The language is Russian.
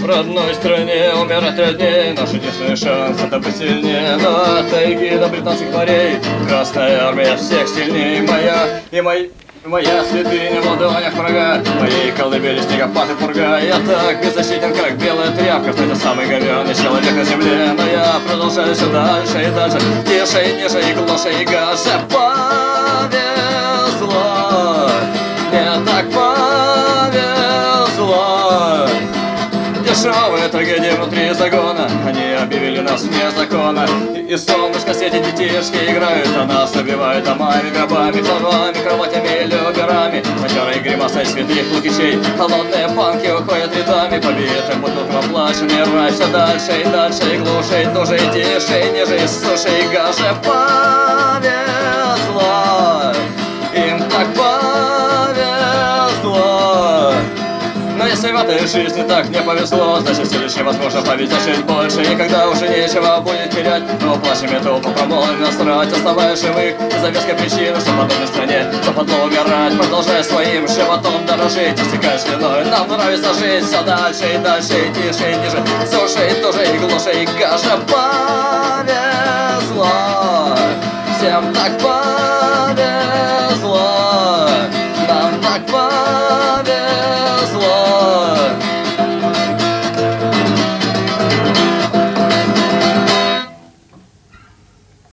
В родной стране умирать труднее, наш единственный шанс — это быть сильнее. На тайге до британских морей Красная армия всех сильнее. Моя святыня в ладонях врага, моей колыбели снегопад и пурга. Я так беззащитен, как белая тряпка, это самый говёный человек на земле. Но я продолжаю все дальше и дальше, тише и ниже и глуше и гаже. Повезло, мне так повезло. Дешевые трагедии внутри загона, они объявили нас вне закона. И солнышко светит, детишки играют, а нас убивают домами, гробами, клонами, кроватями и люберами. Матерые гримасы святых лукичей, холодные панки уходят рядами. Побитым бутылкам оплаченный рай, все дальше и дальше, и глуше, и туже, и тише, и ниже, и суше, и гаже. Повезло, им так повезло. Но если в этой жизни так не повезло, значит следующее возможно повезет жить больше. И когда уже нечего будет терять, но плачем эту промолвим насрать, оставаясь живых из-за веской причины, что в подобной стране западло умирать. Продолжая своим животом дорожить, истекая слюной, нам нравится жить все дальше и дальше, и тише, и ниже, суше, и туже, и глуше, и гаже. Повезло, всем так повезло, нам так повезло.